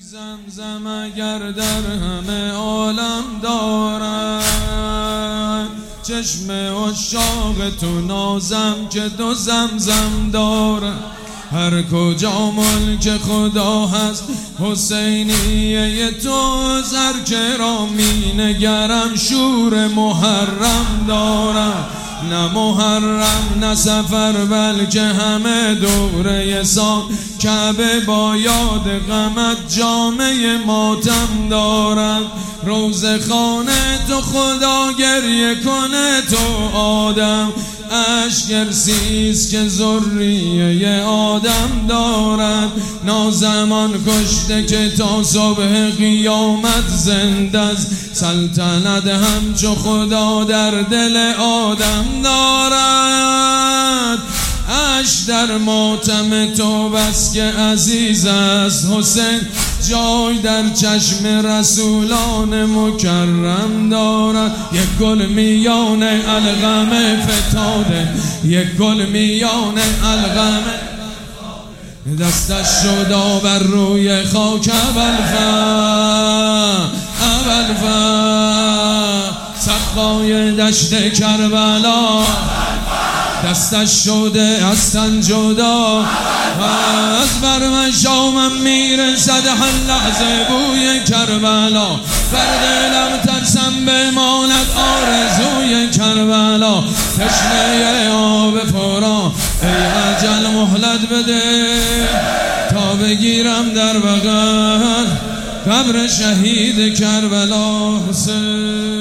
زمزم اگر در همه عالم دارد، چشم عشاق تو نازم که دو زمزم دارد. هر کجا ملک خدا هست حسینیه تو زر را می نگرم، شور محرم دارم. نه محرم نه سفر بلکه همه دوره سال، کعبه با یاد غمت جامعه ماتم دارد. روزه خانه تو خدا گریه کنه تو آدم، اشک ارسیست که ذریه آدم دارد. نازمان کشته که تا صبح قیامت زنده است، سلطنت همچو خدا در دل آدم دارد. اش در ماتم تو بس که عزیز است حسین، جای در چشم رسولان مکرم دارد. یک گل میان الغم فتاده، یک گل میان الغم دستش شدا بر روی خاک ابوالفضل سقای دشت کربلا، دستش شده از تن جدا و از بر من شامم میرسد هر لحظه بوی کربلا. بر دلم ترسم بماند آرزوی کربلا، تشنه آب فرا ای اجل مهلت بده تا بگیرم در بغل قبر شهید کربلا حسین.